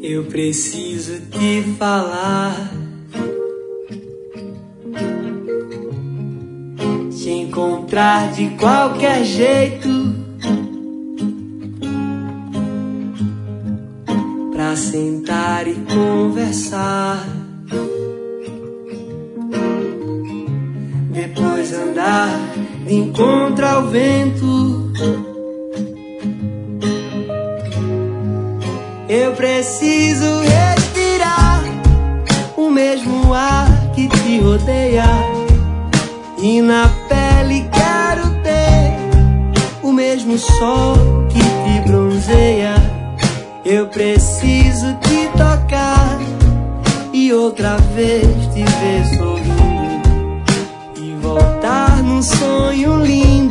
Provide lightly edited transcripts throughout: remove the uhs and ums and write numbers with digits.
Eu preciso te falar, te encontrar de qualquer jeito, pra sentar e conversar, depois andar de encontro ao vento. Eu preciso respirar o mesmo ar que te rodeia, e na pele quero ter o mesmo sol que te bronzeia. Eu preciso te tocar e outra vez te ver sorrindo, e voltar num sonho lindo.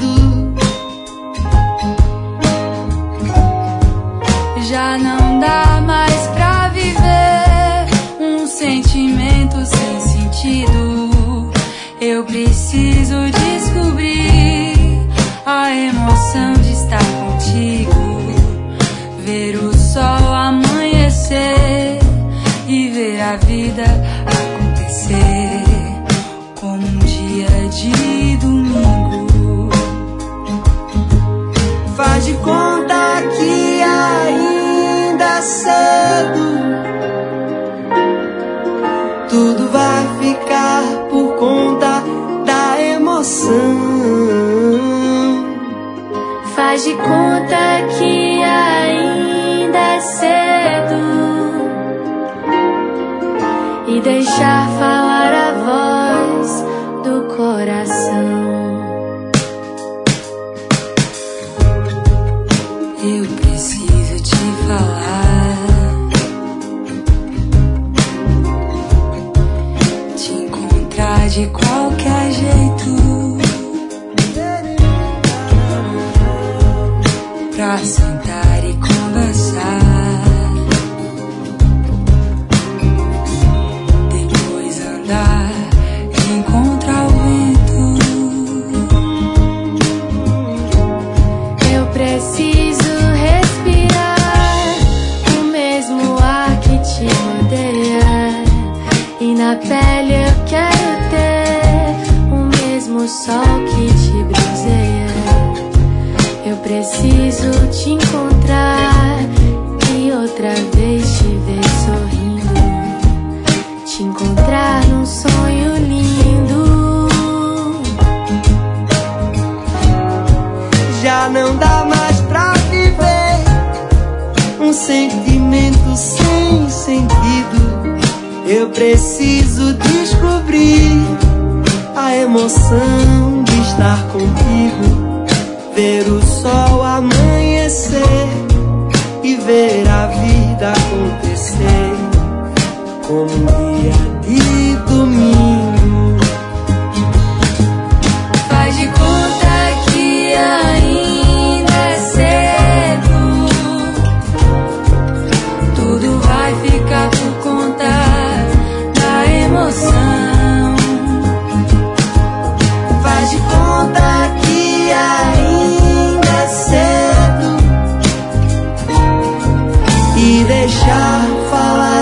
Já não dá mais pra viver um sentimento sem sentido. Eu preciso descobrir a emoção de estar contigo, ver o sol amanhecer e ver a vida acontecer como um dia de domingo. Faz de conta que ainda é cedo, tudo vai ficar por conta da emoção. Faz de conta que ainda é cedo e deixar falar a voz do coração. Eu preciso te falar, te encontrar de qualquer jeito, pra sentar e conversar, depois andar de encontro ao vento. Eu preciso respirar o mesmo ar que te rodeia, e na pele eu quero ter o mesmo sol que te bronzeia. Eu preciso te encontrar e outra vez te ver sorrindo, te encontrar num sonho lindo. Já não dá mais pra viver um sentimento sem sentido. Eu preciso descobrir a emoção de estar contigo, ver o sol amanhecer e ver a vida acontecer como um dia de domingo. Faz de conta que ainda é cedo, tudo vai ficar por conta da emoção. Faz de conta que ainda é cedo e deixar falar